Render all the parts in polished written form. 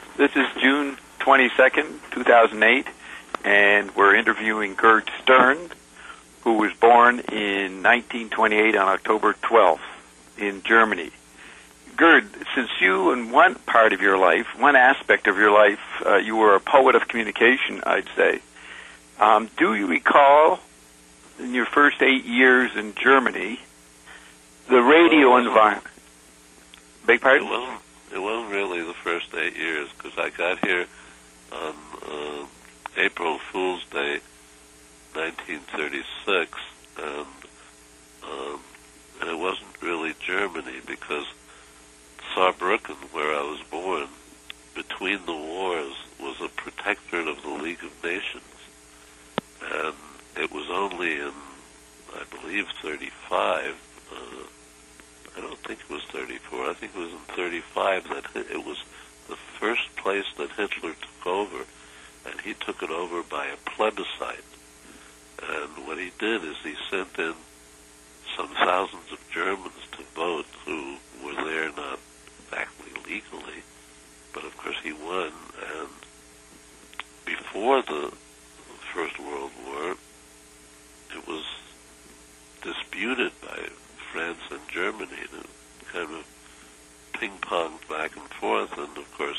This is June 22nd, 2008, and we're interviewing Gerd Stern, who was born in 1928 on October 12th in Germany. Gerd, since you, in one part of your life, one aspect of your life, you were a poet of communication, I'd say. Do you recall, in your first 8 years in Germany, the radio environment? Beg pardon? It wasn't really the first 8 years, because I got here on April Fool's Day, 1936, and it wasn't really Germany, because Saarbrücken, where I was born, between the wars, was a protectorate of the League of Nations. And it was only in, I believe, 35, I don't think it was 34, I think it was in 35 that it was the first place that Hitler took over, and he took it over by a plebiscite. And what he did is he sent in some thousands of Germans to vote who were there not exactly legally, but of course he won. And before the First World War, it was disputed by France and Germany, and kind of ping-ponged back and forth, and of course,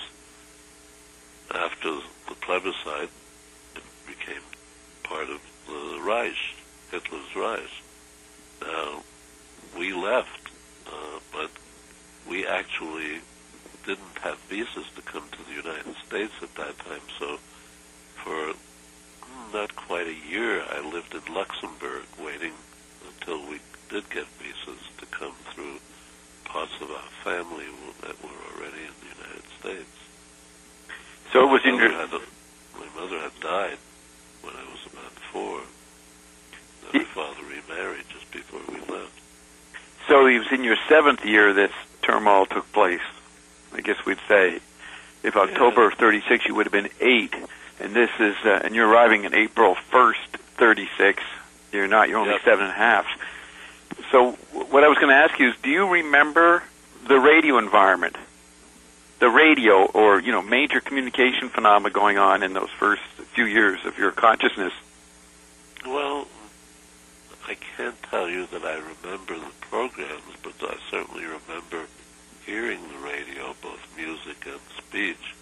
after the plebiscite, it became part of the Reich, Hitler's Reich. Now, we left, but we actually didn't have visas to come to the United States at that time, so for not quite a year, I lived in Luxembourg, waiting until we did get visas to come through parts of our family that were already in the United States. So it was in my mother had died when I was about 4. My father remarried just before we left. So it was in your 7th year this turmoil took place, I guess we'd say. If October 36, you would have been 8, and this is, and you're arriving in April 1st, 36. You're not. You're only 7.5. So what I was going to ask you is, do you remember the radio environment, the radio, or major communication phenomena going on in those first few years of your consciousness? Well, I can't tell you that I remember the programs, but I certainly remember hearing the radio, both music and speech.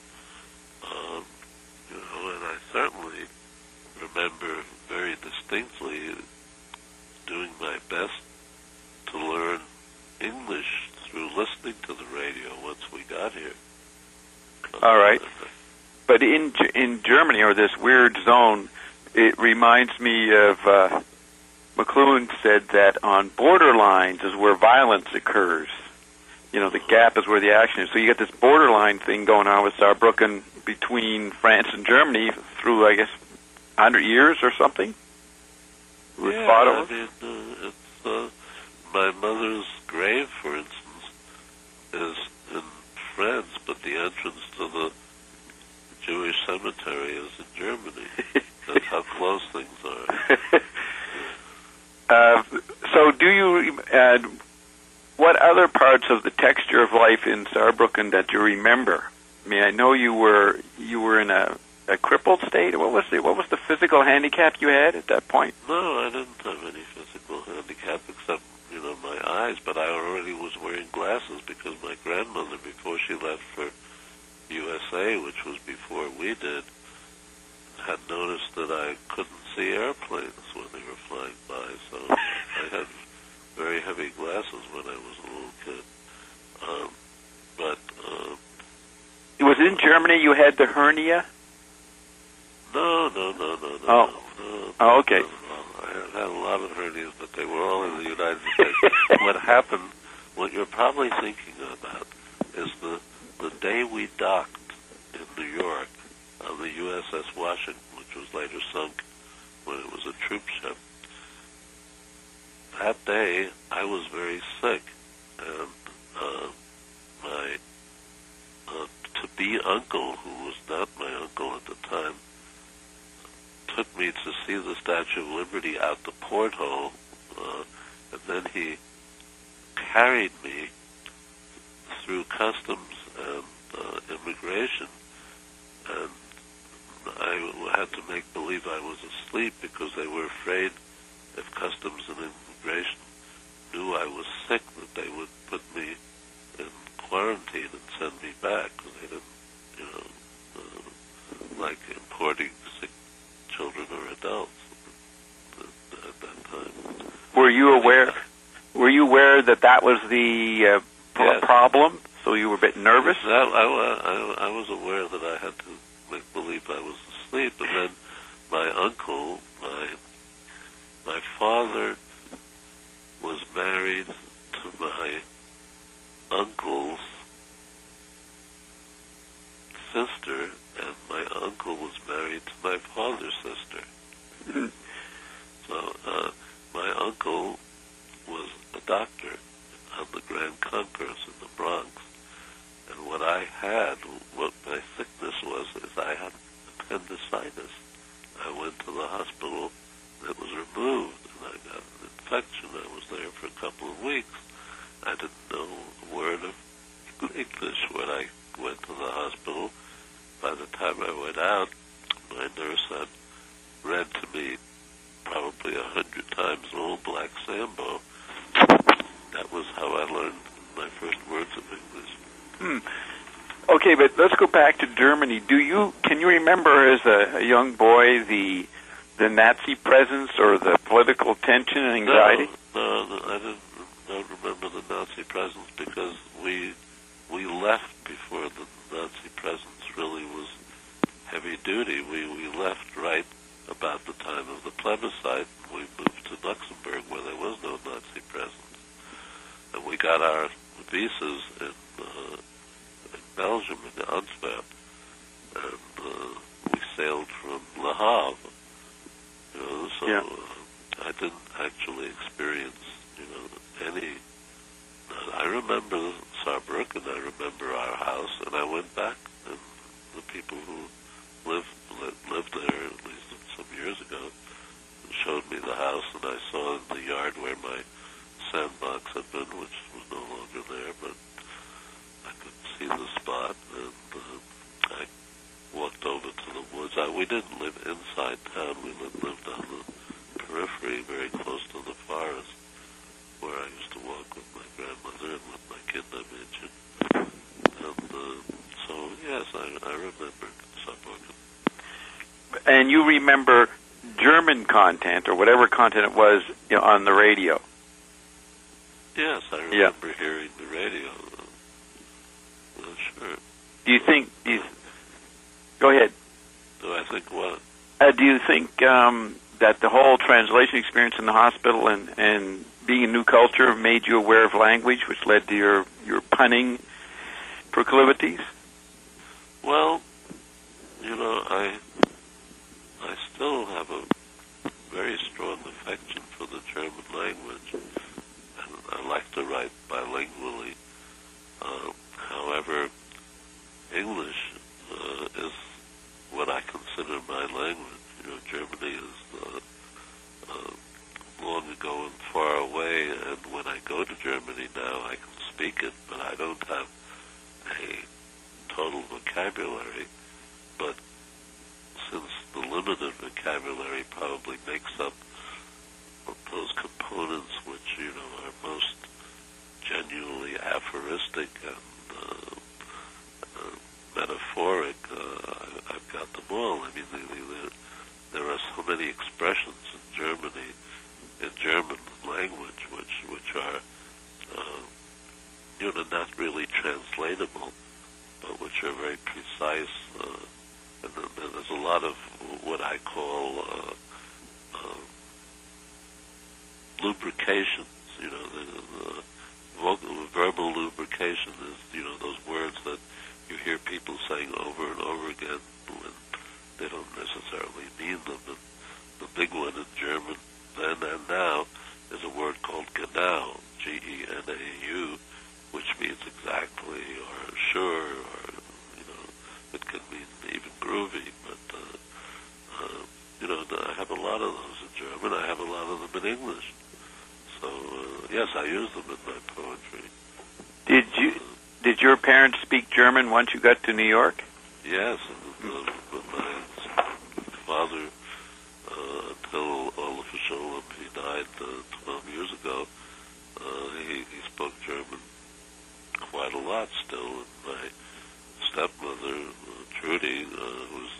And I certainly remember very distinctly doing my best to learn English through listening to the radio once we got here. All right. But in Germany, or this weird zone, it reminds me of McLuhan said that on borderlines is where violence occurs. The gap is where the action is. So you get this borderline thing going on with Saarbrücken between France and Germany through, I guess, 100 years or something? I mean, it's my mother's grave, for instance, is in France, but the entrance to the Jewish cemetery is in Germany. That's how close things are. So do you... what other parts of the texture of life in Saarbrücken that you remember? I mean, I know you were in a crippled state. What was the physical handicap you had at that point? No, I didn't have any physical handicap except my eyes. But I already was wearing glasses because my grandmother, before she left for USA, which was before we did, had noticed that I couldn't see airplanes when they were flying by. So I had very heavy glasses when I was a little kid. It was in Germany you had the hernia? No. Oh, okay. No. I had a lot of hernias, but they were all in the United States. What happened, what you're probably thinking about, is the day we docked in New York on the USS Washington, which was later sunk when it was a troop ship. That day, I was very sick, and my to-be uncle, who was not my uncle at the time, took me to see the Statue of Liberty out the porthole, and then he carried me through customs and immigration believe I was asleep because they were afraid if Customs and Immigration knew I was sick that they would put me in quarantine and send me back, because they didn't, like importing sick children or adults at that time. Were you aware? Were you aware that was the Yes. problem? So you were a bit nervous? I was aware that I had to make believe I was asleep, and then my uncle, my father was married to my uncle's sister, and my uncle was married to my father's sister. Mm-hmm. So my uncle was a doctor on the Grand Concourse in the Bronx, and what my sickness was, is I had appendicitis. I went to the hospital, and it was removed, and I got an infection. I was there for a couple of weeks. I didn't know a word of English when I went to the hospital. By the time I went out, my nurse had read to me probably 100 times Old Black Sambo. That was how I learned my first words of English. Okay, but let's go back to Germany. Can you remember as a young boy the Nazi presence or the political tension and anxiety? No, I don't remember the Nazi presence, because we left before the Nazi presence really was heavy duty. We left right about the time of the plebiscite. We moved to Luxembourg, where there was no Nazi presence. And we got our visas in Belgium, in Antwerp, and we sailed from Le Havre. So yeah. I didn't actually experience, any. I remember Saarbrücken. I remember our house, and I went back, and the people who lived there, at least some years ago, showed me the house, and I saw the yard where my sandbox had been, which was no longer there, but I could see the spot, and I walked over to the woods. We didn't live inside town. We lived on the periphery, very close to the forest, where I used to walk with my grandmother and with my kid I mentioned. And so, yes, I remembered Saarbrücken. And you remember German content, or whatever content it was, on the radio? Yes, I remember hearing the radio. Sure. Do you think... Go ahead. Do I think what? Do you think that the whole translation experience in the hospital and being a new culture made you aware of language, which led to your punning proclivities? Well, I still have a very strong affection for the German language, and I like to write bilingually. However, English is what I consider my language. Germany is long ago and far away, and when I go to Germany now, I can speak it, but I don't have a total vocabulary. But since the limited vocabulary probably makes up those components which, are most genuinely aphoristic and metaphoric, I've got them all. I mean, there are so many expressions in Germany, in German language, which are, not really translatable, but which are very precise. And there's a lot of what I call lubrications. The verbal lubrication is, those words that you hear people saying over and over again when they don't necessarily mean them. And the big one in German then and now is a word called genau, G-E-N-A-U, which means exactly or sure, or, it can mean even groovy. But, I have a lot of those in German. I have a lot of them in English. So, yes, I use them in my poetry. Did your parents speak German once you got to New York? Yes, but my father until Olaf Scholem, he died 12 years ago. He spoke German quite a lot still. And my stepmother, Trudy, who's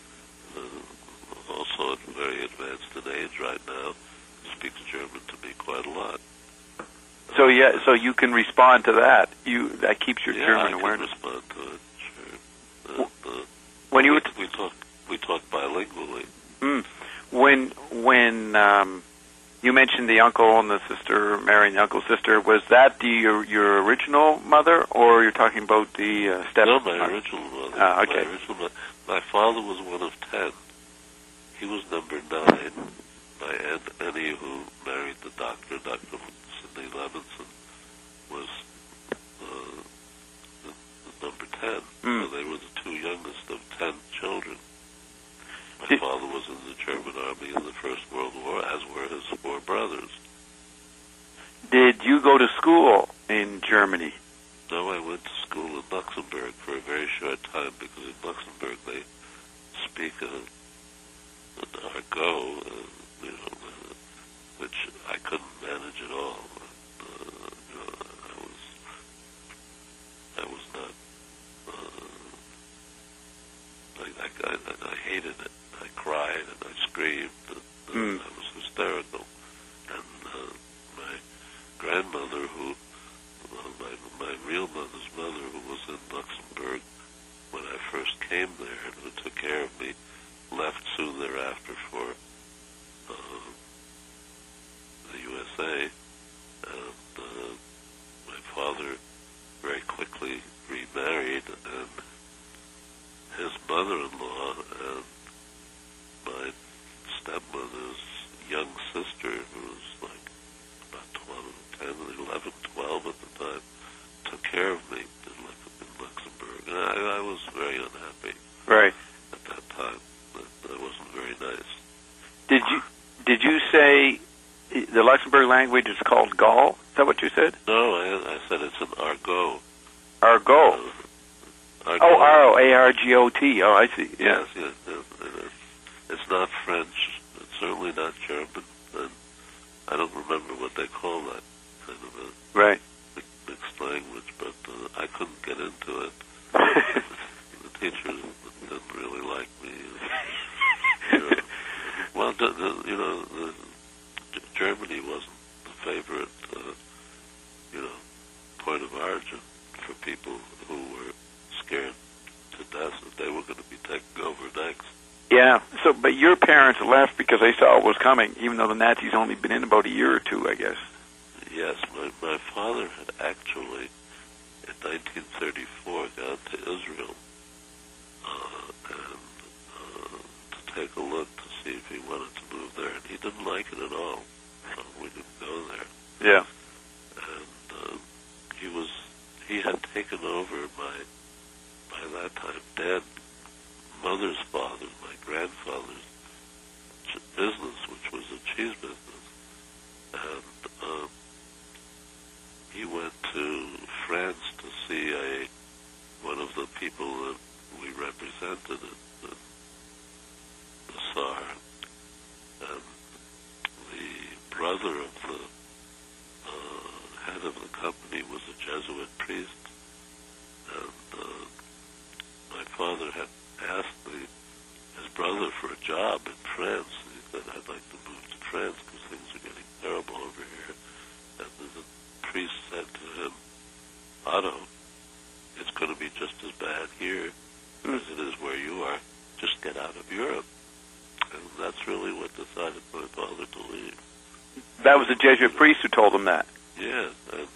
also very advanced in age right now, speaks German to me quite a lot. So so you can respond to that. That keeps your German awareness. I can respond to it. Sure. When you we talk bilingually. When you mentioned the uncle and the sister marrying the uncle's sister, was that your original mother, or you're talking about the step? No, my original mother. Okay. My father was one of 10. He was number 9. My Aunt Annie, who married the doctor, Dr. Sidney Levinson, was the number 10. So they were the two youngest of 10 children. My father was in the German army in the First World War, as were his 4 brothers. Did you go to school in Germany? No, I went to school in Luxembourg for a very short time, because in Luxembourg they speak an argot, which I couldn't manage at all. I was not. I hated it. I cried and I screamed. And I was hysterical. And my grandmother, my real mother's mother, who was in Luxembourg when I first came there and who took care of me, left soon thereafter for the USA. And my father very quickly remarried, and his mother-in-law and my stepmother's young sister, who was like about 11, 12 at the time, took care of me in Luxembourg. And I was very unhappy. Right. At that time. That wasn't very nice. Did you say the Luxembourg language is called Gaul? Is that what you said? No, I said it's an argot. Argot. Argot. Oh, Argot. Oh, I see. Yes, it is. It's not French. It's certainly not German. And I don't remember what they call that kind of a mixed language, but I couldn't get into it. The teacher didn't really like me. Well, Germany wasn't the favorite, point of origin for people who were scared to death that they were going to be taken over next. Yeah. So, but your parents left because they saw it was coming, even though the Nazis only been in about a year or two, I guess. Yes, my father had actually, in 1934, gone to Israel to take a look to see if he wanted to move there, and he didn't like it at all. So we didn't go there. Yeah. And he had taken over my, by that time, dead mother's father, my grandfather's business, which was a cheese business. And he went to France to see one of the people that we represented at the Tsar. And the brother of the head of the company was a Jesuit priest. And my father had asked his brother for a job in France. He said, I'd like to move to France because things are getting terrible over here. And the priest said to him, Otto, it's going to be just as bad here as it is where you are. Just get out of Europe. And that's really what decided my father to leave. That was a Jesuit priest who told him that? Yeah. And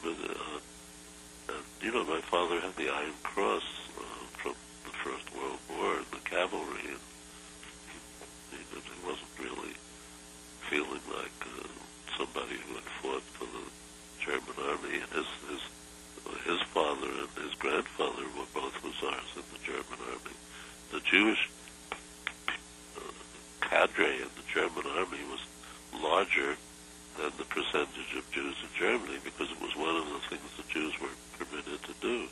my father had the Iron Cross from the First World War in the cavalry, and he wasn't really feeling like somebody who had fought for the German army. And his father and his grandfather were both hussars in the German army. The Jewish cadre in the German army was larger than the percentage of Jews in Germany, because it was one of the things the Jews were permitted to do,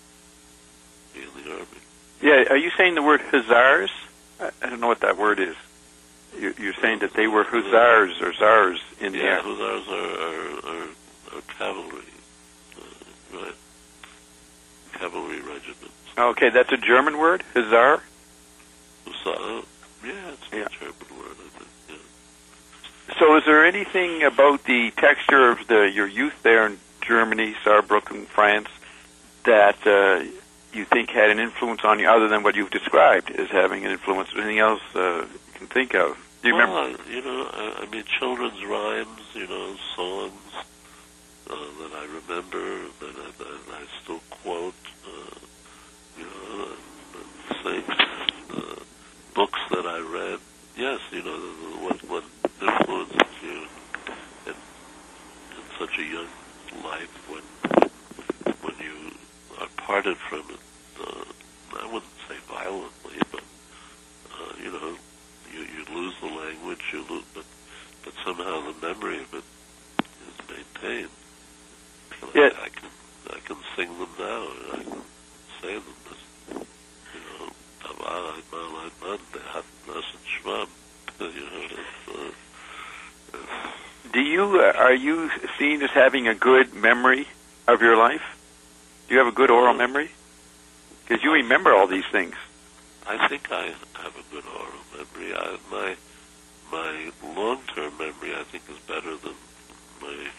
be in the army. Yeah, are you saying the word hussars? I don't know what that word is. You're saying that they were hussars or czars in Yeah, there. hussars are cavalry, right? Cavalry regiments. Okay, that's a German word, hussar? Hussar, yeah, it's a German word, I think, yeah. So is there anything about the texture of your youth there in Germany, Saarbrücken, France, that you think had an influence on you other than what you've described as having an influence? Anything else you can think of? Do you remember? I mean, children's rhymes, songs that I remember, that I still quote, and sing, books that I read. Yes, what influences you in such a young life when you are parted from it. I wouldn't say violently, but you lose the language, but somehow the memory of it is maintained. Yeah. I can sing them now, and I can say them as, da war einmal ein Mann, der hat nassen Schwamm. Are you seen as having a good memory of your life? Do you have a good oral memory? Because you remember all these things. I think I have a good oral memory. My long-term memory, I think, is better than my,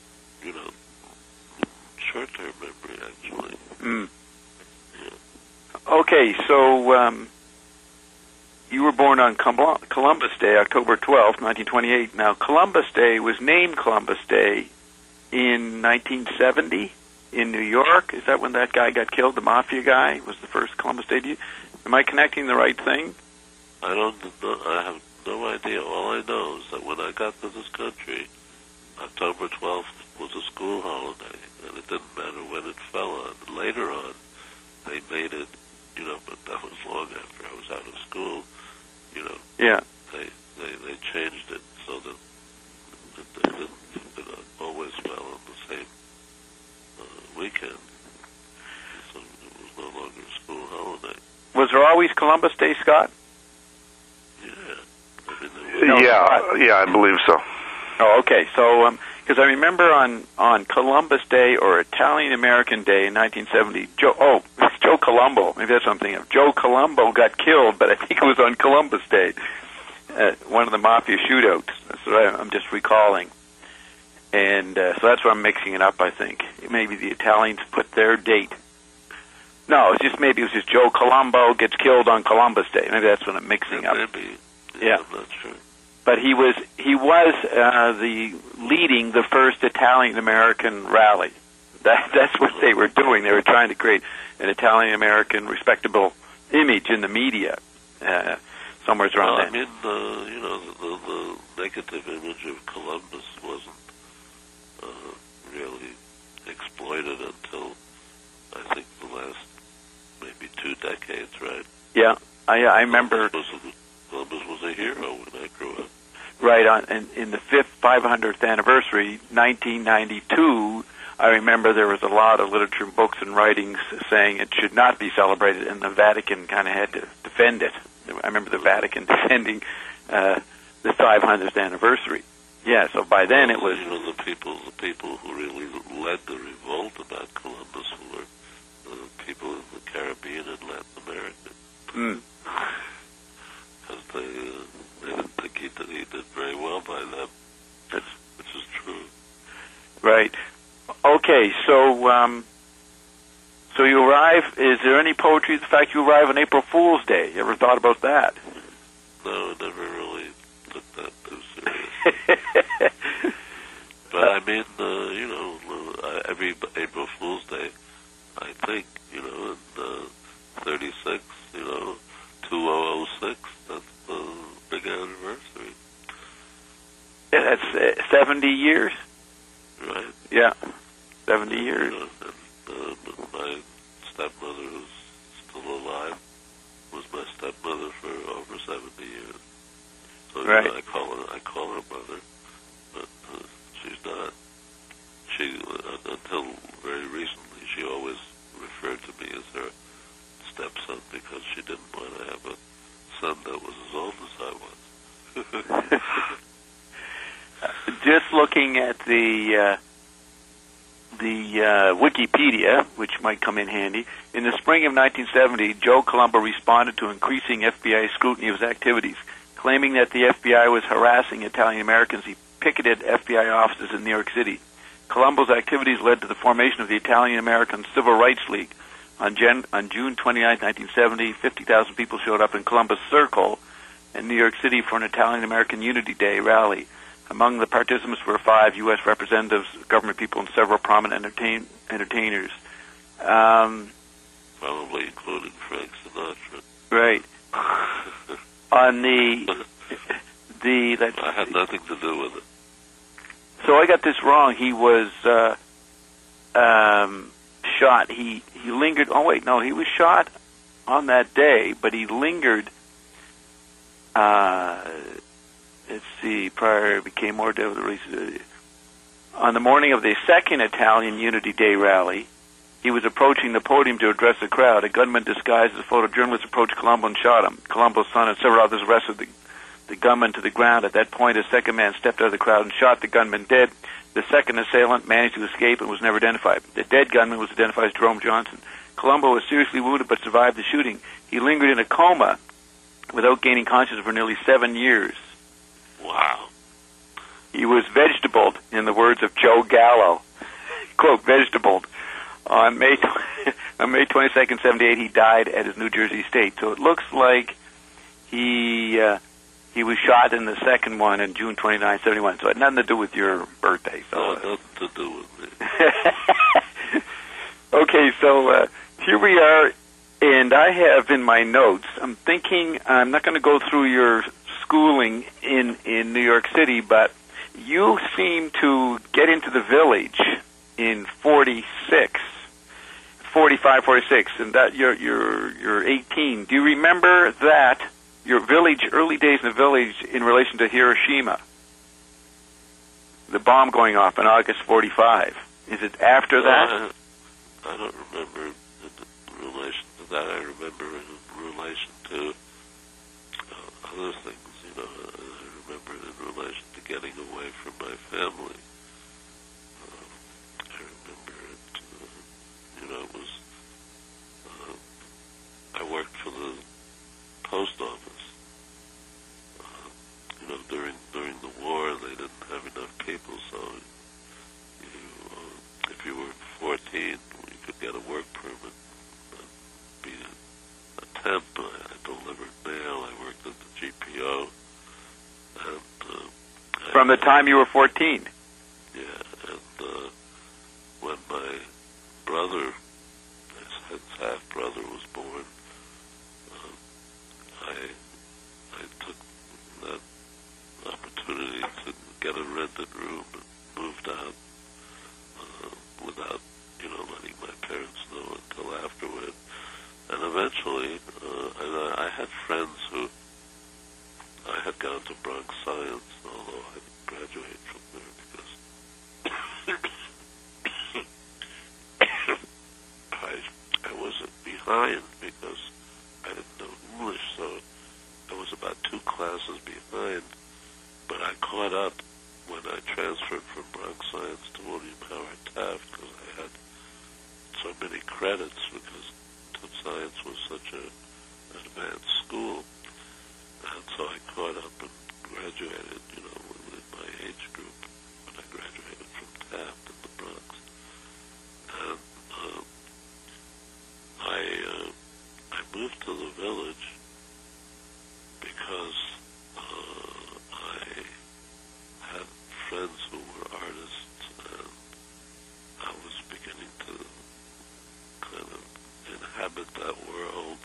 short-term memory, actually. Mm. Yeah. Okay, so you were born on Columbus Day, October 12th, 1928. Now, Columbus Day was named Columbus Day in 1970 in New York. Is that when that guy got killed, the mafia guy? Was the first Columbus Day? Am I connecting the right thing? I don't know. I have no idea. All I know is that when I got to this country, October 12th was a school holiday, and it didn't matter when it fell on. Later on, they made it, but that was long after I was out of school, Yeah. They changed it so that it always fell on the same weekend. So it was no longer a school holiday. Was there always Columbus Day, Scott? Yeah. I mean, Yeah, I believe so. Oh, okay. So, because I remember on Columbus Day or Italian American Day in 1970, it's Joe Colombo. Maybe that's something. Joe Colombo got killed, but I think it was on Columbus Day, one of the mafia shootouts. That's what I'm just recalling. And so that's why I'm mixing it up, I think. Maybe the Italians put their date. No, maybe it was just Joe Colombo gets killed on Columbus Day. Maybe that's what I'm mixing up. Maybe. Yeah. I'm not sure. But he was leading the first Italian American rally. That's what they were doing. They were trying to create an Italian American respectable image in the media. Somewhere around I then. mean, the negative image of Columbus wasn't really exploited until I think the last maybe 2 decades, right? Yeah, I remember. Columbus was a hero when I grew up. Right, in the 500th anniversary, 1992, I remember there was a lot of literature, books, and writings saying it should not be celebrated, and the Vatican kind of had to defend it. I remember the Vatican defending the 500th anniversary. Yeah, so by then it was... the people who really led the revolt about Columbus were the people in the Caribbean and Latin America. Mm. Because they didn't think he did very well by them, which is true. Right. Okay, so you arrive, is there any poetry, the fact you arrive on April Fool's Day? You ever thought about that? No, I never really took that too serious. But I mean, every April Fool's Day, I think, in 36, 2006, that's the big anniversary. Yeah, that's 70 years? Right. Yeah, 70 years. And my stepmother, who's still alive, was my stepmother for over 70 years. So right. I call her mother, but she's not. She until very recently, she always referred to me as her stepson because she didn't want to have a son that was as old as I was. Just looking at the Wikipedia, which might come in handy. In the spring of 1970, Joe Colombo responded to increasing FBI scrutiny of his activities, claiming that the FBI was harassing Italian Americans. He picketed FBI offices in New York City. Colombo's activities led to the formation of the Italian American Civil Rights League. On June 29, 1970, 50,000 people showed up in Columbus Circle in New York City for an Italian American Unity Day rally. Among the participants were 5 U.S. representatives, government people, and several prominent entertainers. Probably including Frank Sinatra. Right. On I had nothing to do with it. So I got this wrong. He was shot. He lingered. Oh wait, no, he was shot on that day, but he lingered. Let's see. Prior became more deadly. On the morning of the second Italian Unity Day rally, he was approaching the podium to address the crowd. A gunman disguised as a photojournalist approached Colombo and shot him. Colombo's son and several others wrestled the gunman to the ground. At that point, a second man stepped out of the crowd and shot the gunman dead. The second assailant managed to escape and was never identified. The dead gunman was identified as Jerome Johnson. Colombo was seriously wounded but survived the shooting. He lingered in a coma without gaining consciousness for nearly 7 years. Wow. He was vegetabled, in the words of Joe Gallo. Quote, vegetabled. On May 22nd, 78, he died at his New Jersey estate. So it looks like he was shot in the second one on June 29, 71. So it had nothing to do with your birthday. So, no, nothing to do with me. Okay, so here we are, and I have in my notes, I'm thinking, I'm not going to go through your schooling in New York City, but you seem to get into the Village in 45, 46, and that you're 18. Do you remember that, your Village, early days in the Village in relation to Hiroshima? The bomb going off in August 45. Is it after that? I don't remember in relation to that. I remember in relation to other things. I remember it in relation to getting away from my family. I remember it. It was. I worked for the post office. During the war, they didn't have enough people, so if you were 14, you could get a work permit. Be a temp. I delivered mail. I worked at the GPO. And, from the time you were 14? Yeah, and when my brother, his half-brother, was born, I took that opportunity to get a rented room and moved out without, letting my parents know until afterward. And eventually, I had friends who I had gone to Bronx Science, although I didn't graduate from there because I wasn't behind because I didn't know English, so I was about 2 classes behind. But I caught up when I transferred from Bronx Science to William Howard Taft because I had so many credits because science was such an advanced school. And so I caught up and graduated, with my age group when I graduated from Taft in the Bronx. And I moved to the Village because I had friends who were artists, and I was beginning to kind of inhabit that world.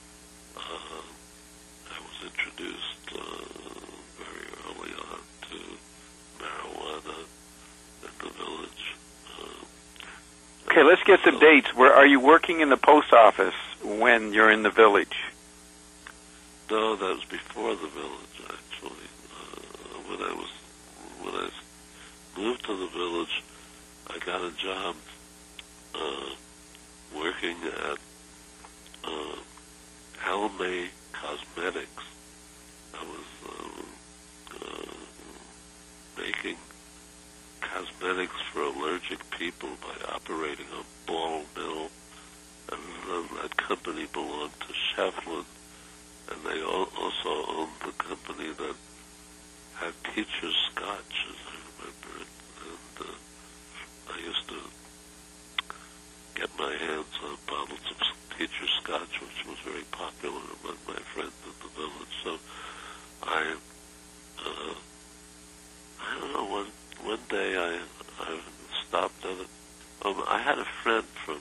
I was introduced very early on to marijuana in the Village. Okay, let's get some dates. Where are you working in the post office when you're in the Village? No, that was before the Village, actually. When I moved to the Village, I got a job working at Almay Cosmetics. I was eccentric people by operating a ball mill, and that company belonged to Shefflin, and they also owned the company that had Teacher's Scotch, as I remember it, and I used to get my hands on bottles of Teacher's Scotch, which was very popular among my friends in the village. So I don't know, one day I stopped at it. I had a friend from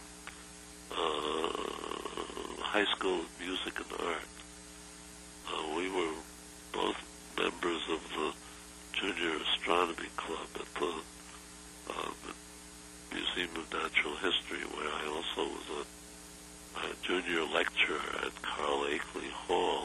high school of music and art. We were both members of the Junior Astronomy Club at the Museum of Natural History, where I also was a junior lecturer at Carl Akeley Hall.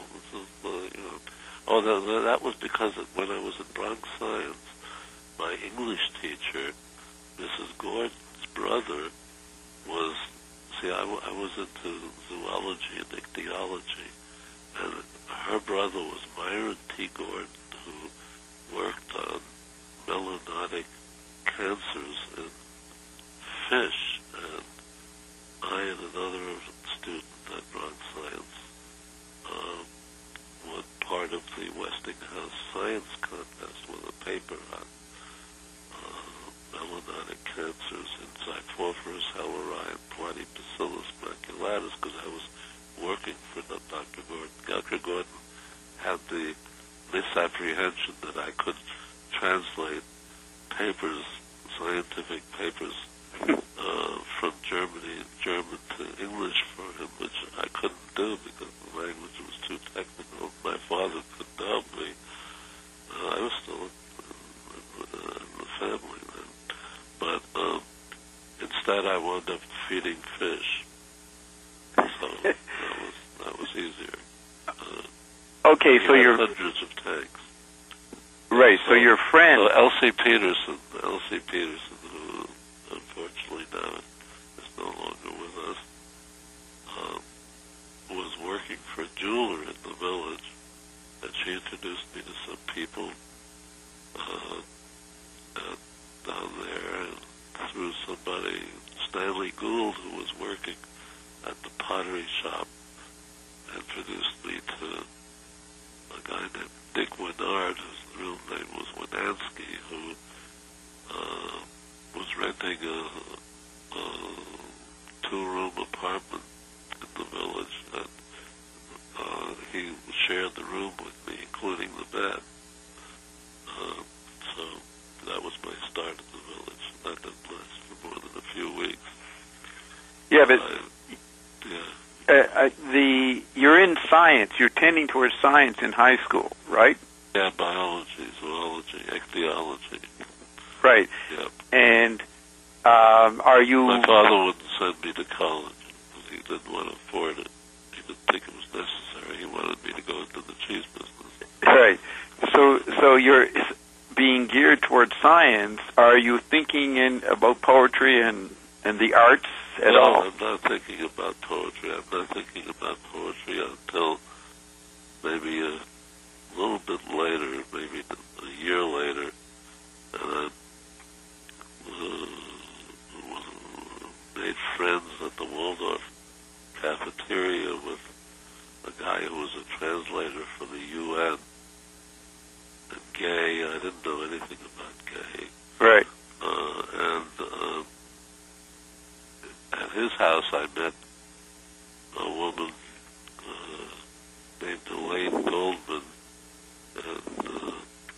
That was because when I was in Bronx Science, my English teacher, Mrs. Gordon's brother, was, I was into zoology and ichthyology, and her brother was Myron T. Gordon, who worked on melanotic cancers in fish, and I and another student at Bronx Science were part of the Westinghouse Science Contest with a paper on melanotic cancers in Xiphophorus helleri and Platypacillus maculatus, because I was working for Dr. Gordon. Dr. Gordon had the misapprehension that I could translate papers, scientific papers, from German to English for him, which I couldn't do because the language was too technical. My father couldn't help me. I was still in the family then. But instead I wound up feeding fish. So that was easier. Okay, so you're hundreds of tanks. Right, so your friend... So Elsie Peterson, who unfortunately now is no longer with us, was working for a jeweler in the village, and she introduced me to some people down there, and through somebody, Stanley Gould, who was working at the pottery shop, introduced me to a guy named Dick Winard, whose real name was Winansky, who was renting a two-room apartment in the village, and he shared the room with me, including the bed. So that was my start in the village. That didn't last for more than a few weeks. Yeah, but you're in science. You're tending towards science in high school, right? Yeah, biology, zoology, ichthyology. Right. Yep. And are you... My father wouldn't send me to college because he didn't want to afford it. He didn't think it was necessary. He wanted me to go into the cheese business. Right. So you're being geared towards science. Are you thinking about poetry and the arts at all? I'm not thinking about poetry. I'm not thinking about poetry until maybe a little bit later, maybe a year later, and I made friends at the Waldorf cafeteria with a guy who was a translator for the UN, and Gay. I didn't know anything about Gay. Right. And at his house I met a woman named Elaine Goldman, and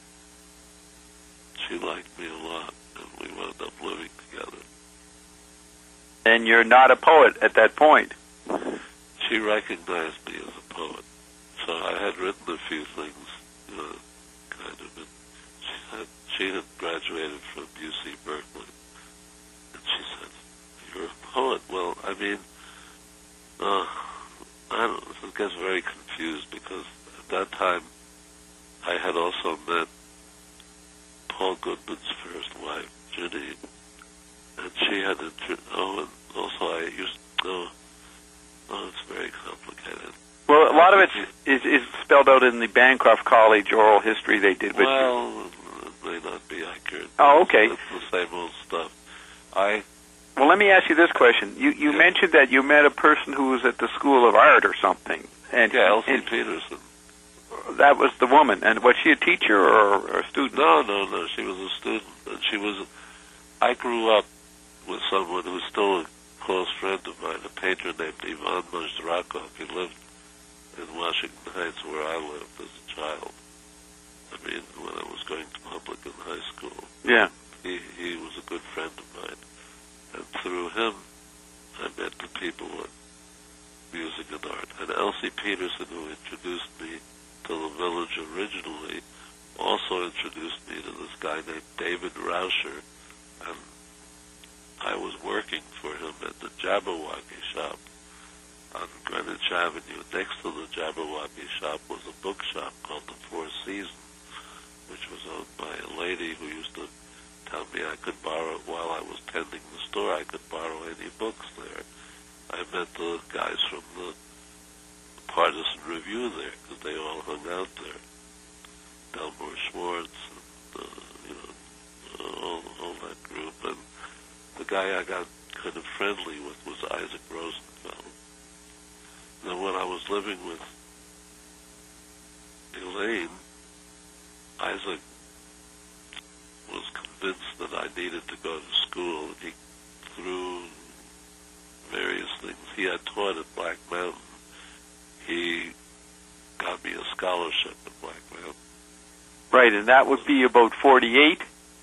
she liked me a lot, and we wound up living together. And you're not a poet at that point. She recognized me as a poet, so I had written a few things, kind of. And she had graduated from UC Berkeley, and she said, "You're a poet." Well, I mean, I gets very confused because at that time I had also met Paul Goodman's first wife, Ginny, and she had and also I used to it's very complicated. Well, a lot of it is spelled out in the Bancroft College oral history they did. Well, it may not be accurate. Oh, okay. It's the same old stuff. Well, let me ask you this question. You mentioned that you met a person who was at the School of Art or something. And Elsie Peterson. That was the woman. And was she a teacher or a student? No. She was a student. And I grew up with someone who's still a close friend of mine, a painter named Ivan Mozrakov. He lived in Washington Heights, where I lived as a child. I mean, when I was going to public in high school. Yeah. He was a good friend of mine. And through him, I met the people at Music and Art. And Elsie Peterson, who introduced me to the Village originally, also introduced me to this guy named David Rauscher. And I was working for him at the Jabberwocky shop on Greenwich Avenue. Next to the Jabberwocky shop was a bookshop called the Four Seasons, which was owned by a lady who used to tell me I could borrow, while I was tending the store, I could borrow any books there. I met the guys from the Partisan Review there, because they all hung out there. Delmore Schwartz, and, all that group. And the guy I got kind of friendly with was Isaac Rosenfeld. Then when I was living with Elaine, Isaac was convinced that I needed to go to school, and he, through various things he had taught at Black Mountain, he got me a scholarship at Black Mountain. Right, and that would be about 48?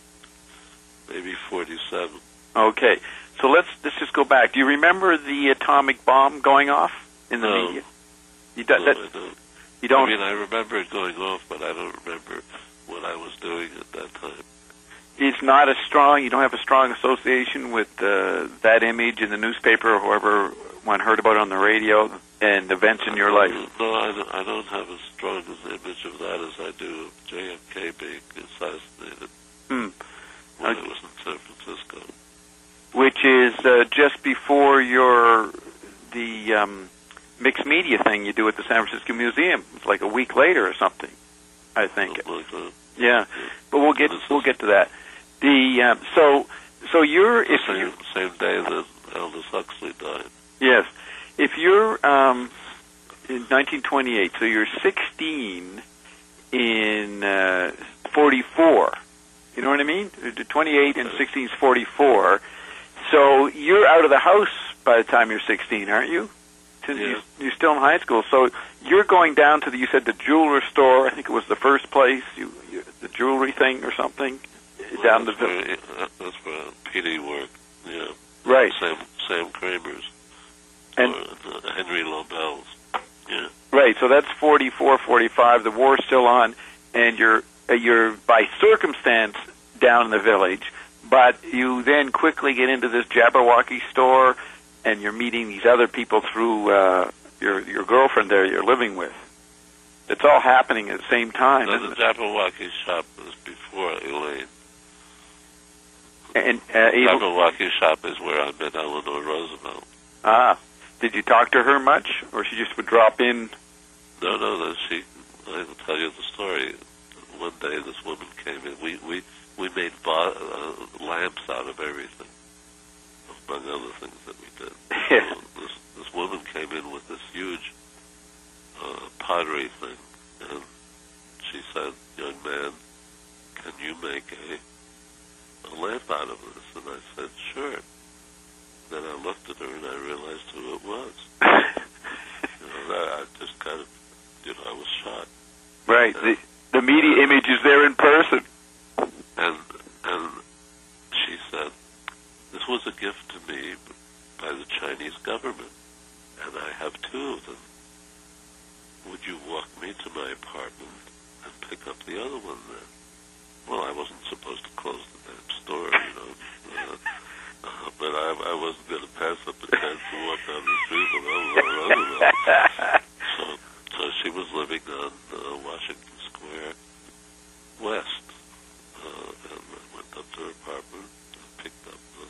Maybe 47. Okay, so let's just go back. Do you remember the atomic bomb going off in the media? I don't. You don't? I mean, I remember it going off, but I don't remember what I was doing at that time. It's not as strong. You don't have a strong association with that image in the newspaper or whoever one heard about it on the radio and events in your life. No, I don't have as strong an image of that as I do of JFK being assassinated when I was in San Francisco. Which is just before the mixed media thing you do at the San Francisco Museum. It's like a week later or something, I think. Yeah, but we'll get to that. The so you're same day that Aldous Huxley died. Yes, if you're in 1928, so you're 16 in 44. You know what I mean? 28 and 16 is 44. So you're out of the house by the time you're 16, aren't you? Yeah. You're still in high school, so you're going down to you said the jeweler store. I think it was the first place, the jewelry thing or something, down the village. That's where P.D. worked. Yeah. Right. Sam Kramer's. And Henry Lobel's. Yeah. Right. So that's 44, 45. The war's still on, and you're by circumstance down in the village, but you then quickly get into this Jabberwocky store. And you're meeting these other people through your girlfriend there you're living with. It's all happening at the same time. No, the Jabberwocky shop was before Elaine. And Jabberwocky shop is where I met Eleanor Roosevelt. Ah, did you talk to her much, or she just would drop in? No. I will tell you the story. One day, this woman came in. We made lamps out of everything, among other things that we did. Yeah. So this woman came in with this huge pottery thing, and she said, "Young man, can you make a lamp out of this?" And I said, "Sure." Then I looked at her and I realized who it was. I just kind of, I was shocked. Right. The media image is there in person. And she said, "This was a gift to me by the Chinese government, and I have two of them. Would you walk me to my apartment and pick up the other one then?" Well, I wasn't supposed to close the damn store, but I wasn't going to pass up the chance to walk down the street with Eleanor Roosevelt. So she was living on Washington Square West, and I went up to her apartment and picked up the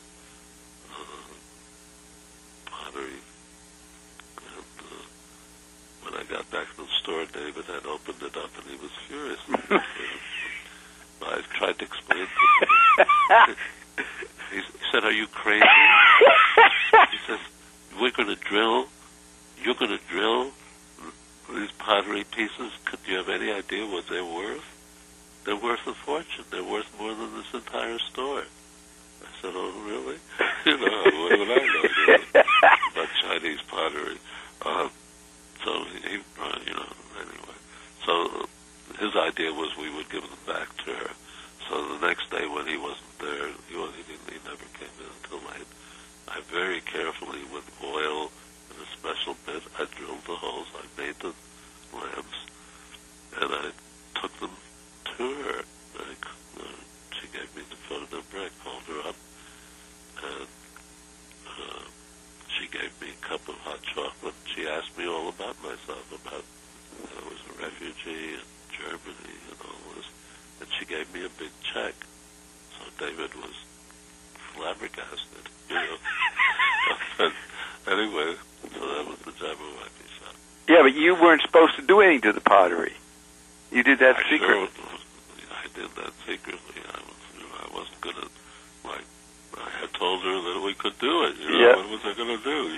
pottery. And when I got back to the store, David had opened it up, and he was furious. I tried to explain to him. said, "Are you crazy?" He says, "We're going to drill. You're going to drill these pottery pieces. Could you have any idea what they're worth? They're worth a fortune. They're worth more than this entire store." I said, "Oh, really?" What would I know about Chinese pottery? So he, anyway. So his idea was we would give them back to her. So the next day when he wasn't there, he never came in until late. I very carefully, with oil and a special bit, I drilled the holes. I made the lamps, and I took them to her. She gave me the phone number. I called her up, and she gave me a cup of hot chocolate. She asked me all about myself, about I was a refugee in Germany and all this. And she gave me a big check. So David was flabbergasted, But anyway, so that was the Jabberwocky shop. Yeah, but you weren't supposed to do anything to the pottery. You did that secretly. I did that secretly. I wasn't going to, I had told her that we could do it. Yeah. What was I going to do,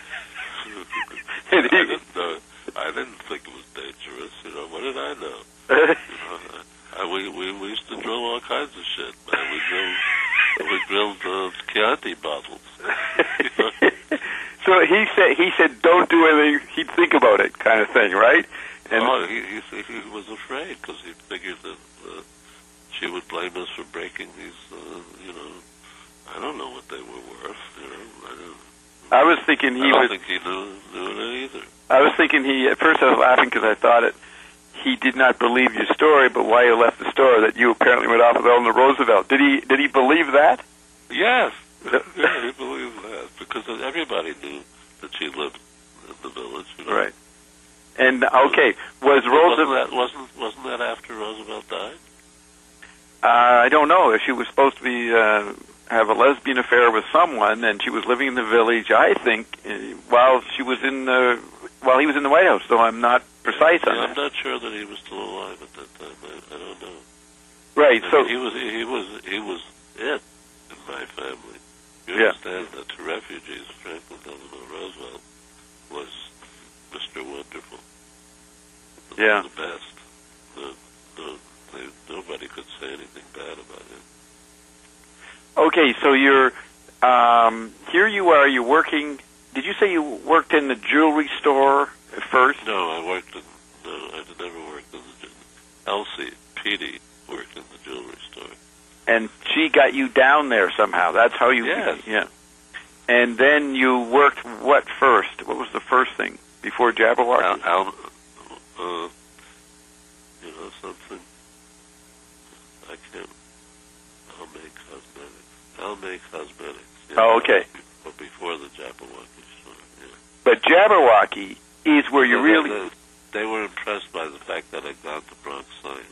I didn't think it was dangerous. What did I know? We used to drill all kinds of shit, man. We drilled Chianti bottles. So he said don't do anything. He'd think about it, kind of thing, right? And he was afraid because he figured that she would blame us for breaking these. I don't know what they were worth. I was thinking I don't think he knew it either. I was thinking at first I was laughing because I thought he did not believe your story, but why you left the store, that you apparently went off with Eleanor Roosevelt. Did he believe that? Yes. Yeah, he believed that because everybody knew that she lived in the village. Right. And okay, was Roosevelt wasn't that after Roosevelt died? I don't know. She was supposed to be have a lesbian affair with someone, and she was living in the village. I think while he was in the White House. So I'm not precise on that. I'm not sure that he was still alive at that time. I don't know. Right. So he was it in my family. You understand that to refugees, Franklin Delano Roosevelt was Mr. Wonderful. The best. Nobody could say anything bad about him. Okay, so you're here. You are. You're working. Did you say you worked in the jewelry store at first? No, I never worked in the Elsie Petey worked in the jewelry store. And she got you down there somehow. That's how you. Yes. Yeah. And then you worked what first? What was the first thing before Jabberwocky? Something. I can't. I'll make cosmetics. Yeah, oh, okay. But before the Jabberwocky store, yeah. But Jabberwocky is where you really. They were impressed by the fact that I'd gone to Bronx Science.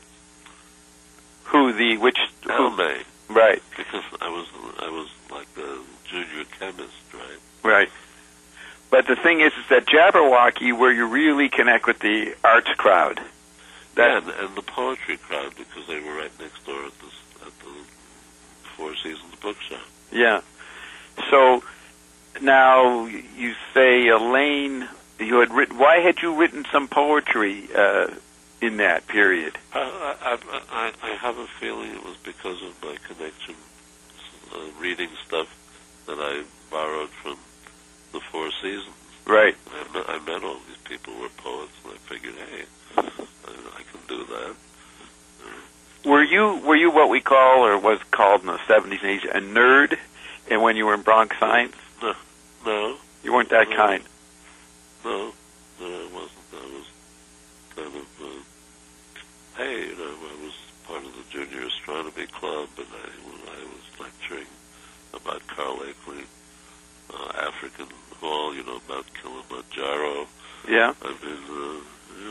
May. Right. Because I was like a junior chemist, right? Right. But the thing is that Jabberwocky, where you really connect with the arts crowd. And the poetry crowd, because they were right next door at the Four Seasons bookshop. Yeah. So now you say, Elaine, you had written. Why had you written some poetry in that period? I have a feeling it was because of my connection, reading stuff that I borrowed from the Four Seasons. Right. I met all these people who were poets, and I figured, hey, I can do that. Were you what we call, or was called in the 70s and 80s, a nerd? And when you were in Bronx Science? No. You weren't that kind? No, I wasn't. I was kind of, hey, I was part of the Junior Astronomy Club, and I was lecturing about Carl Akeley, African Hall, about Kilimanjaro. Yeah. I mean,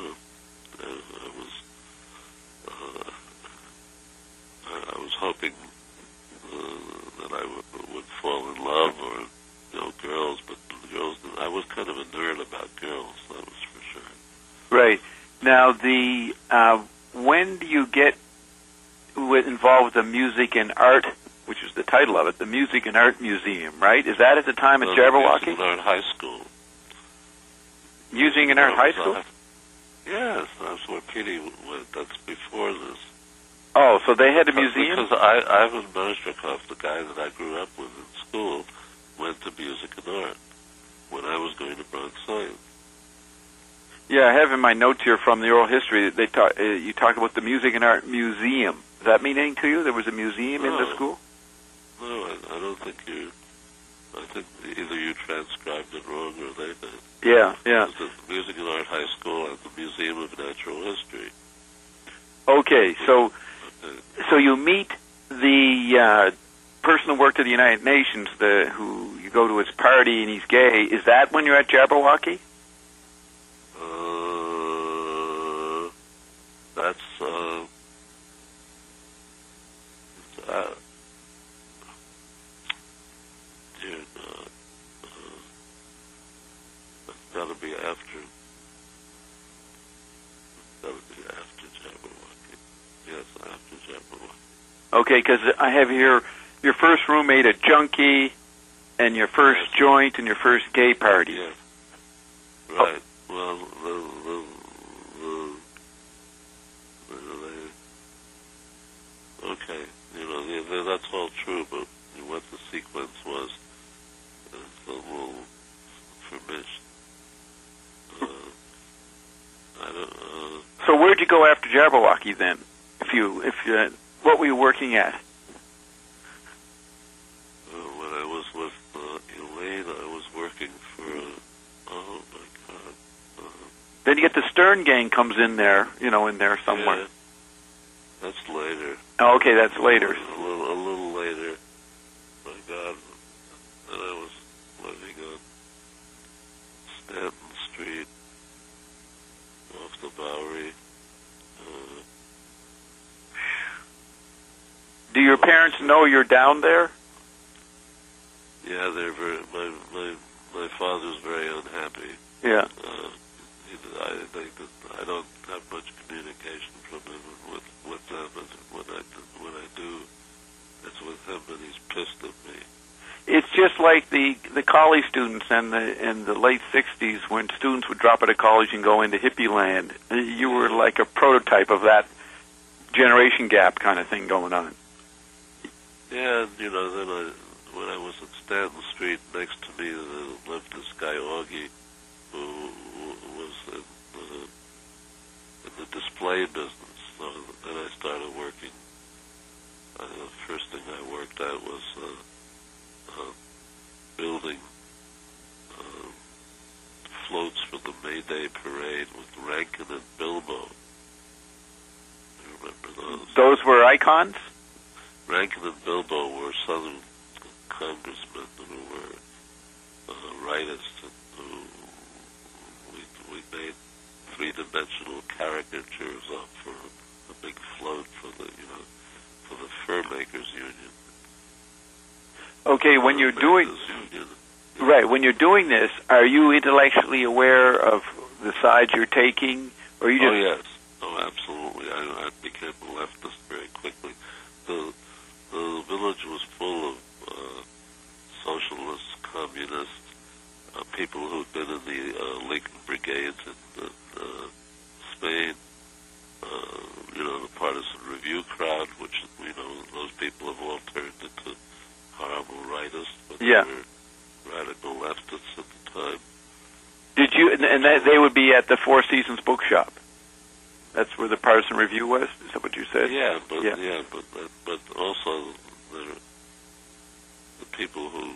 I was hoping that I would fall in love, or girls, but girls. I was kind of a nerd about girls. That was for sure. Right. Now, when do you get involved with the music and art which is the title of it, the Music and Art Museum, right? Is that at the time at Jabberwocky? Music and Art High School. Music and Art High School? Yes, that's where Petey went. That's before this. Oh, so they had a museum? Because Ivan Merzhikov, the guy that I grew up with in school, went to Music and Art when I was going to Bronx Science. Yeah, I have in my notes here from the oral history that you talk about the Music and Art Museum. Does that mean anything to you? There was a museum in the school? No, I don't think you... I think either you transcribed it wrong or they did. Yeah. It was the Music and Art High School and the Museum of Natural History. Okay, so you meet the person who worked at the United Nations, who you go to his party and he's gay. Is that when you're at Jabberwocky? That's gotta be after. Gotta be after Jabberwocky. Yes, after Jabberwocky. Okay, because I have here your first roommate, a junkie, and your first joint and your first gay party. Yes. Right. Well, okay, that's all true, but what the sequence was is a little forbidden. So where'd you go after Jabberwocky then? What were you working at? When I was with Elaine, I was working for. Oh my God! Then you get the Stern Gang comes in there, in there somewhere. Yeah, that's later. Oh, okay, that's later. A little later. My God, and I was living on Stanton Street, off the Bowery. Do your parents know you're down there? Yeah, they're very. My father's very unhappy. Yeah. I think that I don't have much communication from him with them, and when I do, it's with him, and he's pissed at me. It's just like the college students in the late '60s when students would drop out of college and go into hippie land. You were like a prototype of that generation gap kind of thing going on. Yeah, and then when I was at Stanton Street, next to me lived this guy Augie, who was in the display business. So then I started working. The first thing I worked at was building floats for the May Day parade with Rankin and Bilbo. You remember those? Those were icons? Rankin and Bilbo were Southern congressmen who were rightists, and who we made three-dimensional caricatures of for a big float for the Fur Makers Union. Okay, when you're doing when you're doing this, are you intellectually aware of the sides you're taking, or you just? Oh yes, absolutely. I became a leftist very quickly. The village was full of socialists, communists, people who'd been in the Lincoln Brigades in Spain, the Partisan Review crowd, which, those people have all turned into horrible rightists, but they were radical leftists at the time. Did you, and they would be at the Four Seasons bookshop? That's where the Partisan Review was? Is that what you said? But also the people who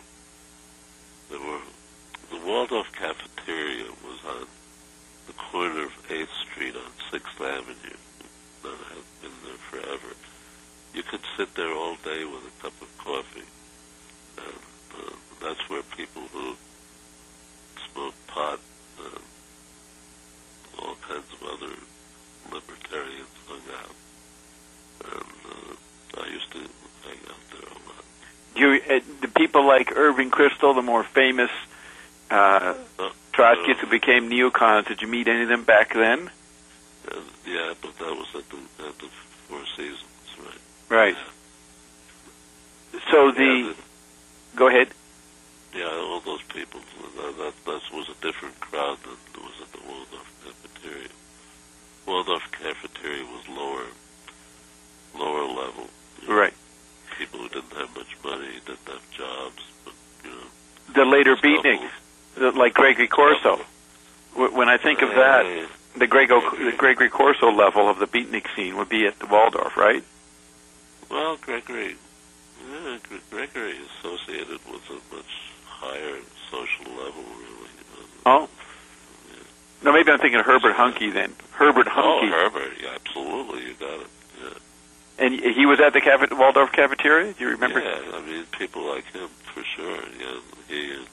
the Waldorf cafeteria was on the corner of 8th Street on 6th Avenue. That has been there forever. You could sit there all day with a cup of coffee, and that's where people who smoke pot and all kinds of other libertarians hung out. And I used to hang out there a lot. The people like Irving Kristol, the more famous Trotskyists who became neocons, did you meet any of them back then? Yeah, but that was at the Four Seasons, right? Right. So the... Go ahead. Yeah, all those people. That was a different crowd than was at the Waldorf cafeteria. Waldorf cafeteria was lower level. Right. People who didn't have much money, didn't have jobs, but, the later beatniks, like Gregory Corso. When I think of that, the Gregory Corso level of the beatnik scene would be at the Waldorf, right? Well, Gregory is associated with a much higher social level, really. Oh. Yeah. No, maybe I'm thinking of Herbert Huncke then. Herbert Huncke. Oh, Herbert, yeah, absolutely, you got it. Yeah. And he was at the Waldorf cafeteria? Do you remember? Yeah, I mean, people like him, for sure. Yeah, he and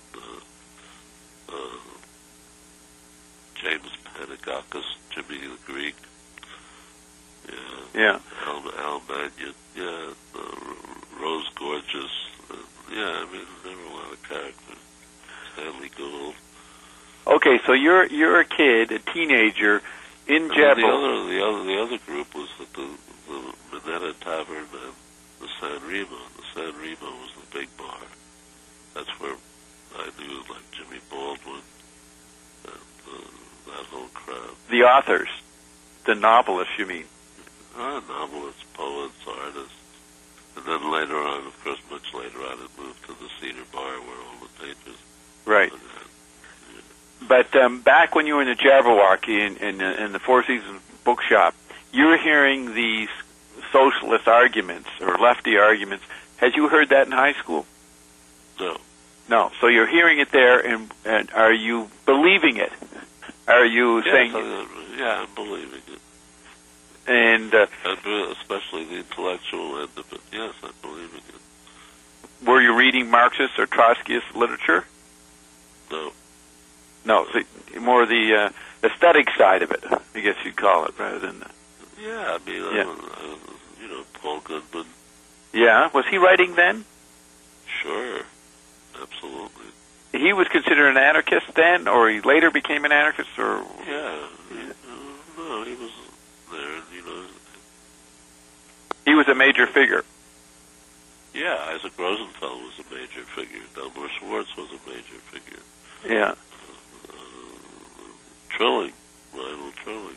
James Panagakis, Jimmy the Greek. Yeah. Al Mannion. Yeah, Rose Gorgeous. Yeah, I mean, there were a lot of characters. Stanley Gould. Okay, so you're a kid, a teenager in Jebel. The other group was at the Minetta Tavern and the San Remo. The San Remo was the big bar. That's where I knew, like, Jimmy Baldwin and that whole crowd. The authors, the novelists, you mean? Novelists, poets, artists. And then later on, of course, much later on, it moved to the Cedar Bar where all the pages. Right. But back when you were in the Jabberwocky in the Four Seasons bookshop, you were hearing these socialist arguments or lefty arguments. Had you heard that in high school? No. No. So you're hearing it there, and are you believing it? Are you saying... Yeah, I'm believing it. And especially the intellectual end of it. Yes, I'm believing it. Were you reading Marxist or Trotskyist literature? No. No, more the aesthetic side of it, I guess you'd call it, rather than... Yeah, I mean, Paul Goodman. Yeah, was he writing then? Sure, absolutely. He was considered an anarchist then, or he later became an anarchist, or... Yeah. No, he was there, He was a major figure. Yeah, Isaac Rosenfeld was a major figure. Delmore Schwartz was a major figure. Yeah. Trilling, Lionel Trilling.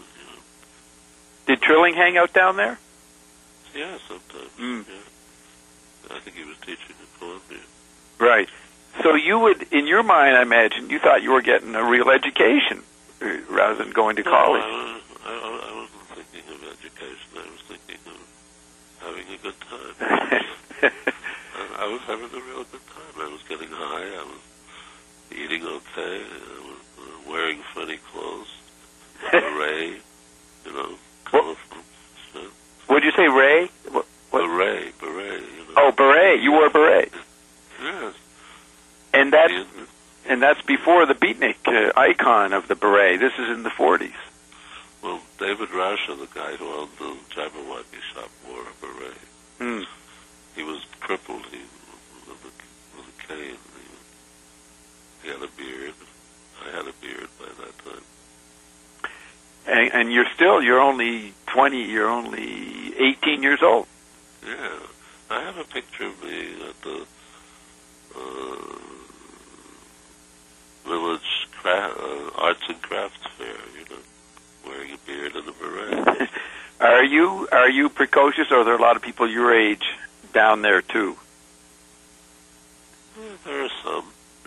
Did Trilling hang out down there? Yeah, sometimes. Yeah. I think he was teaching at Columbia. Right. So you would, in your mind, I imagine, you thought you were getting a real education rather than going to college. I wasn't thinking of education. I was thinking of having a good time. I was having a real good time. I was getting high. I was eating okay. I was wearing funny clothes. Beret, colorful stuff. What'd you say, Ray? What? Beret. Oh, beret. You wore a beret. Yes. And that's before the beatnik icon of the beret. This is in the 40s. Well, David Rasha, the guy who owned the Jabberwocky shop, wore a beret. He was crippled. He with a cane. He had a beard. I had a beard by that time. And you're only 20. You're only 18 years old. Yeah, I have a picture of me at the village arts and crafts fair. Wearing a beard and a beret. Are you precocious, or are there a lot of people your age down there too? Yeah, there are some.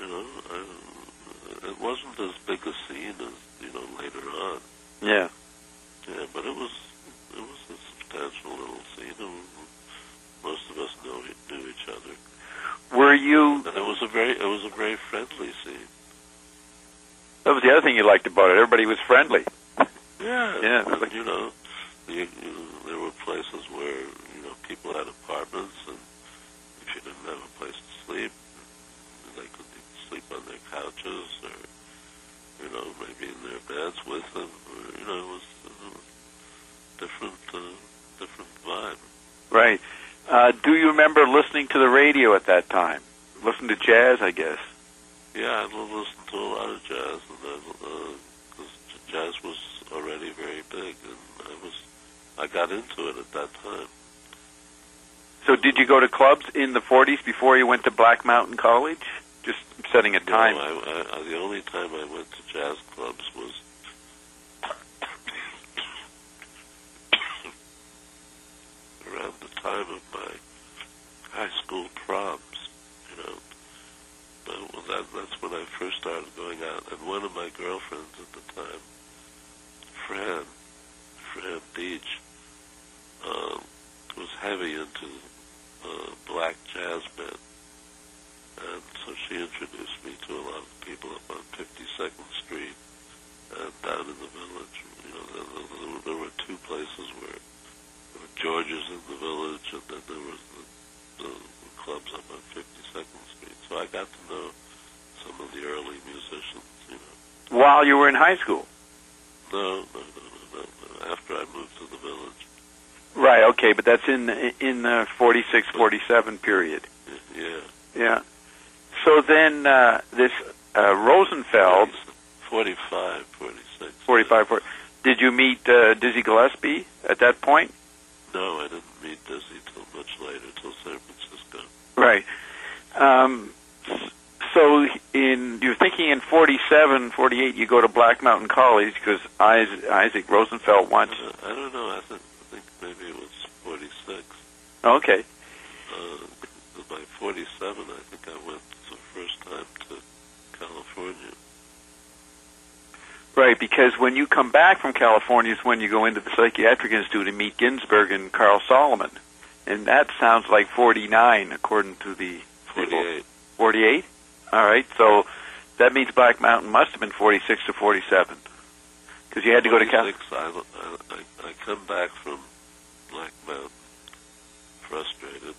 It wasn't as big a scene as later on. Yeah. Yeah, but it was a substantial little scene. Most of us knew each other. Were you? And it was a very friendly scene. That was the other thing you liked about it. Everybody was friendly. Yeah. Yeah. And, there were places where people had apartments, and if you didn't have a place to sleep, they could sleep on their couches or maybe in their beds with them. It was different vibe. Right. Do you remember listening to the radio at that time? Listen to jazz, I guess. Yeah, I listened to a lot of jazz, and because jazz was already very big, and I got into it at that time. So did you go to clubs in the 40s before you went to Black Mountain College? Just setting a time. No, the only time I went to jazz clubs was around the time of my high school proms, you know. That's when I first started going out. And one of my girlfriends at the time, Fran Beach, was heavy into black jazz men. And so she introduced me to a lot of people up on 52nd Street and down in the village. You know, there were two places where there were George's in the village, and then there was the clubs up on 52nd Street. So I got to know some of the early musicians, you know. While you were in high school? No. After I moved to the village. Right, okay, but that's in the 46, 47 period. Yeah. Yeah. So then this Rosenfeld... 45, 46. 45, 40. Did you meet Dizzy Gillespie at that point? No, I didn't meet Dizzy till much later, till San Francisco. Right. So you're thinking in 47, 48, you go to Black Mountain College because Isaac Rosenfeld wants... I don't know. I think maybe it was 46. Okay. By 47, I think I went the first time to California. Right, because when you come back from California is when you go into the Psychiatric Institute and meet Ginsberg and Carl Solomon. And that sounds like 49, according to the... 48. 48? All right, so that means Black Mountain must have been 46 to 47. Because you had to go to California. I come back from Black Mountain frustrated,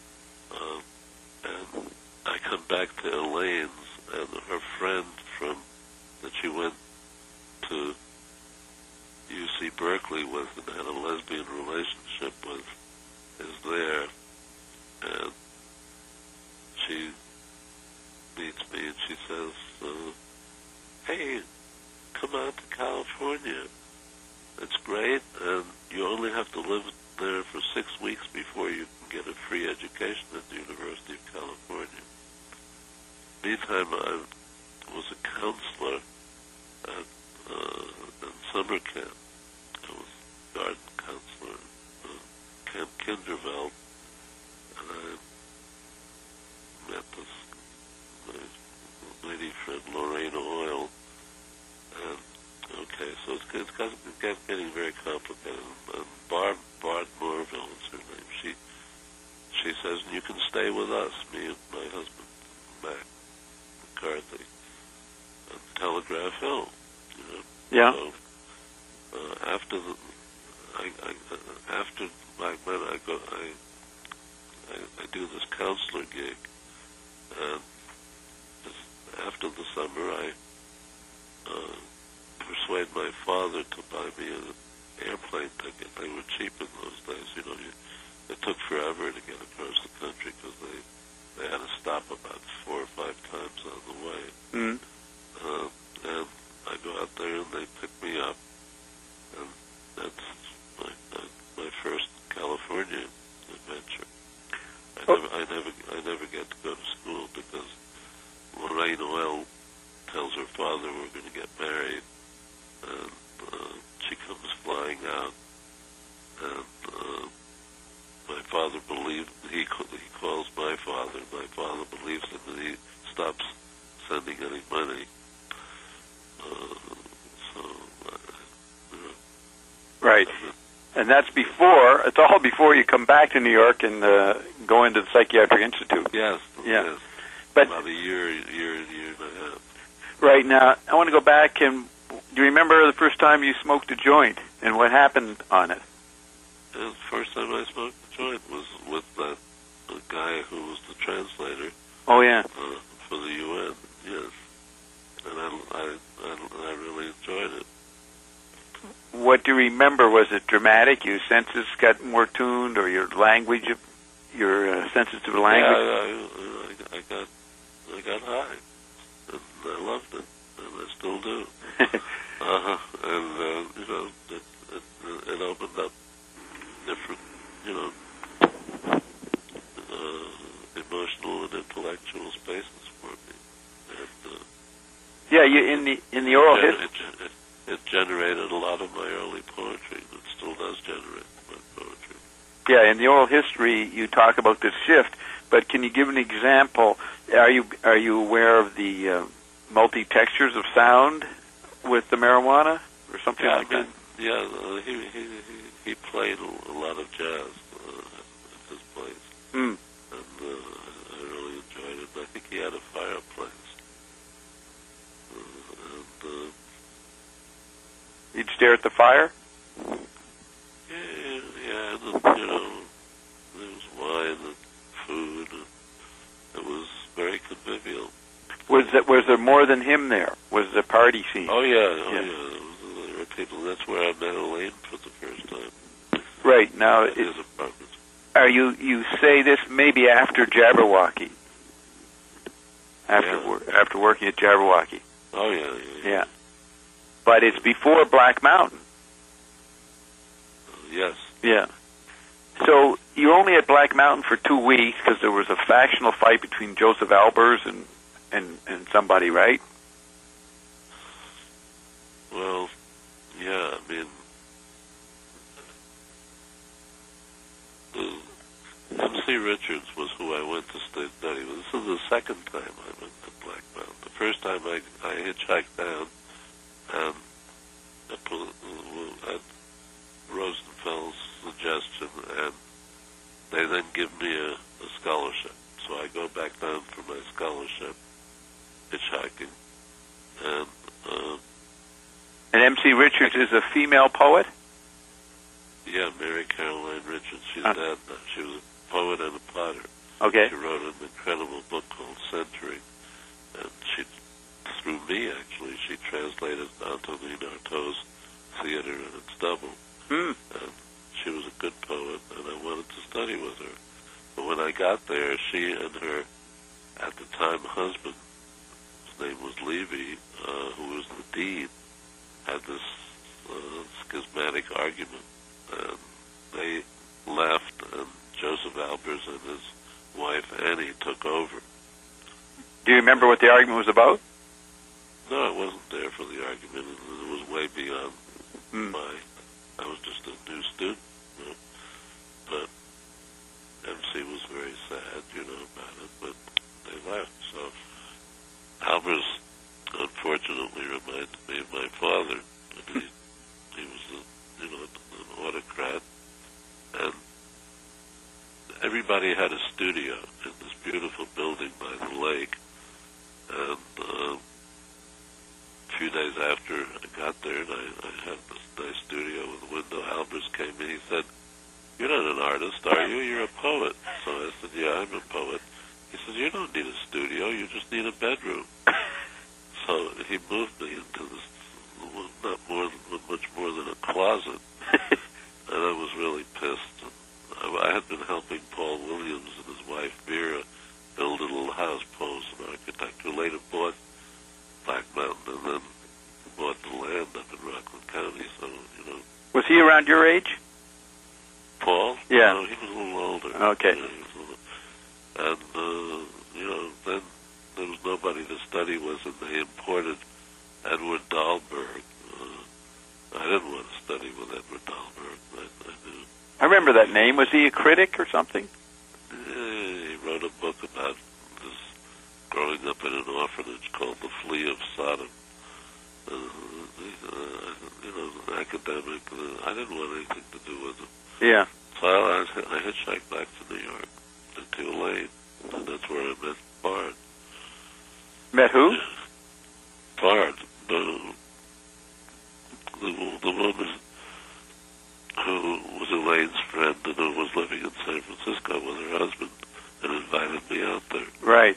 and I come back to Elaine's, and her friend that she went to UC Berkeley with and had a lesbian relationship with is there, and she meets me and she says, hey, come out to California. It's great, and you only have to live there for 6 weeks before you can get a free education at the University of California. Meantime, I was a counselor at summer camp. I was garden counselor at Camp Kinderveld, and I met my lady friend Lorraine Oil, and okay, so it's getting very complicated. And Barb Morville is her name. She says, you can stay with us, me and my husband, Mac McCarthy, at Telegraph Hill. You know? Yeah. So, after Black Mountain, I do this counselor gig, and after the summer, I persuade my father to buy me an airplane ticket. They were cheap in those days. You know, it took forever to get across the country because they had to stop about 4 or 5 times on the way. Mm. And I go out there and they pick me up, and that's my first California adventure. I never get to go to school because Lorraine Oil tells her father we're going to get married, and she comes flying out, and my father he calls my father believes him, and he stops sending any money. Right. And that's it's all before you come back to New York and go into the Psychiatric Institute. Yes. Yeah. Yes. But about a year and a half. Right now, I want to go back and do you remember the first time you smoked a joint and what happened on it? The first time I smoked a joint was with the guy who was the translator. Oh yeah. For the UN, yes. And I really enjoyed it. What do you remember? Was it dramatic? Your senses got more tuned, or your language, your sensitive language? Yeah, I got high, and I loved it, and I still do. And you know, it opened up different, you know, you in the oral history? It generated a lot of my early poetry. It still does generate my poetry. Yeah, in the oral history, you talk about this shift. But can you give an example? Are you aware of the multi-textures of sound with the marijuana or something like that? Yeah, he played a lot of jazz at his place, and I really enjoyed it. I think he had a fireplace, and you'd stare at the fire. Yeah, and there was wine and food. And it was very convivial. Was there more than him there? Was the party scene? Oh yeah. There were people. That's where I met Elaine for the first time. Right now, at his apartment. Are you say this maybe after Jabberwocky? After working at Jabberwocky. Oh yeah. But it's before Black Mountain. Yes. Yeah. So you only at Black Mountain for 2 weeks because there was a factional fight between Joseph Albers and somebody, right? Well, yeah. I mean, M.C. Richards was who I went to study with. This is the second time I went to Black Mountain. The first time I hitchhiked down, and at Rosenfeld's suggestion, and they then give me a scholarship. So I go back down for my scholarship, hitchhiking, and M.C. Richards is a female poet? Yeah, Mary Caroline Richards. She's dead now. She was a poet and a potter. Okay. She wrote an incredible book called Century, and through me actually, she translated Antonin Artaud's Theater and its Double. And she was a good poet, and I wanted to study with her. But when I got there, she and her, at the time, husband, his name was Levy, who was the dean, had this schismatic argument. And they left, and Joseph Albers and his wife, Annie, took over. Do you remember what the argument was about? No, I wasn't there for the argument. It was way beyond I was just a new student. But MC was very sad, about it, but they left. So Albers, unfortunately, reminded me of my father. He was an autocrat, and everybody had a studio in this beautiful building by the lake. And a few days after I got there, and I had this nice studio with a window, Albers came in. He said, "You're not an artist, are you? You're a poet." So I said, "Yeah, I'm a poet." He said, "You don't need a studio. You just need a bedroom." So he moved me into this, much more than a closet, and I was really pissed. I had been helping Paul Williams and his wife Vera build a little house, Poe's an architect, who later bought Black Mountain and then bought the land up in Rockland County. So Was he around your age? Paul? Yeah. No, he was a little older. Okay. And then there was nobody to study with, and they imported Edward Dahlberg. I didn't want to study with Edward Dahlberg. I remember that name. Was he a critic or something? He wrote a book about this growing up in an orphanage called The Flea of Sodom. An academic. I didn't want anything to do with him. Yeah. So I hitchhiked back to New York, to Elaine, and that's where I met Bard. Met who? Bard, the woman who was Elaine's friend and who was living in San Francisco with her husband and invited me out there. Right.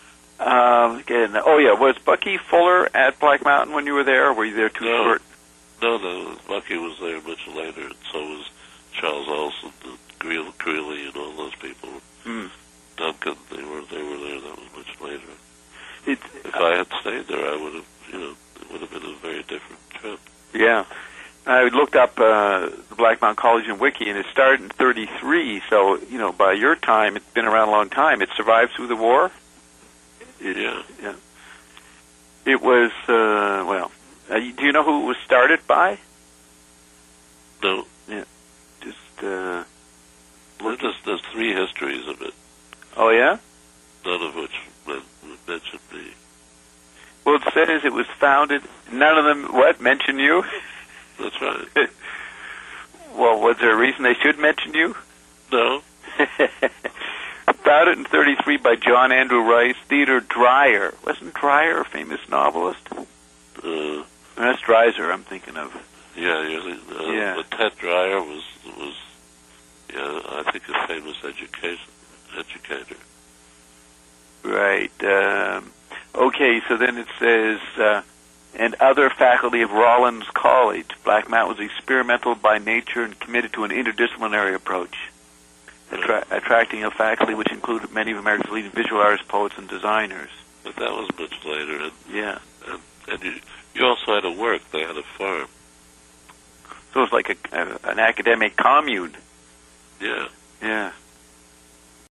Was Bucky Fuller at Black Mountain when you were there, or were you there too short? No, Bucky was there much later, and so was Charles Olson, Greeley, and all those people. Duncan, they were there. That was much later. If I had stayed there, I would have, it would have been a very different trip. Yeah. I looked up the Black Mountain College in Wiki, and it started in 1933, so, by your time, it's been around a long time. It survived through the war? Yeah. It was, do you know who it was started by? No. Yeah. Just, There's three histories of it, oh, yeah? none of which mention me. Well, it says it was founded, none of them, mention you? That's right. Well, was there a reason they should mention you? No. Founded in 1933 by John Andrew Rice, Theodore Dreyer. Wasn't Dreyer a famous novelist? That's Dreiser I'm thinking of. Yeah, yeah. But Ted Dreyer was I think a famous educator. Right. Okay, so then it says, and other faculty of Rollins College. Black Mountain was experimental by nature and committed to an interdisciplinary approach, attracting a faculty which included many of America's leading visual artists, poets, and designers. But that was much later. And, yeah. And you also had to work. They had a farm. So it was like an academic commune. Yeah. Yeah.